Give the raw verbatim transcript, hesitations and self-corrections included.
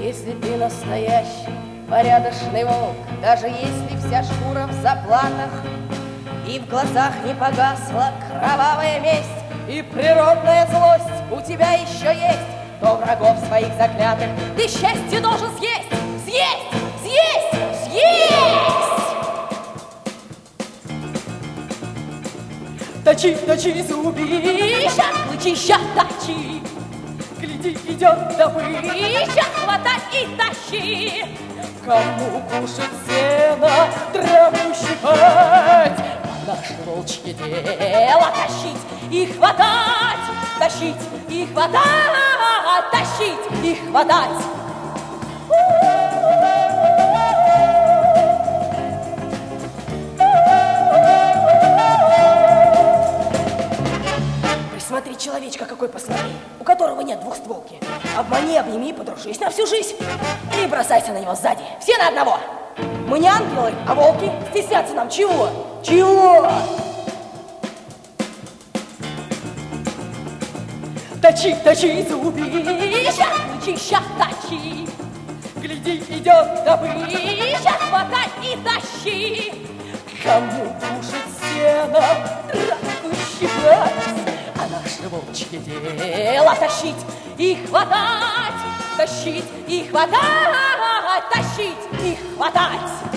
Если ты настоящий, порядочный волк, даже если вся шкура в заплатах, и в глазах не погасла кровавая месть, и природная злость у тебя еще есть, то врагов своих заклятых ты счастье должен съесть, съесть, съесть, съесть! Точи, точи зубища, клычища точи, гляди, идет добыча, хватай и тащи. Кому кушать сено, траву щипать, а наше волчье дело тащить и хватать, тащить и хватать, тащить и хватать. Смотри, человечка какой, посмотри, у которого нет двухстволки. Обмани, обними, подружись на всю жизнь и бросайся на него сзади. Все на одного. Мы не ангелы, а волки. Стесняться нам чего? Чего? Точи, точи зубища, ключища точи. Гляди, идет добыча, хватай и тащи. Кому кушать сено, травку щипать, а наше волчье дело тащить и хватать, тащить и хватать, тащить и хватать.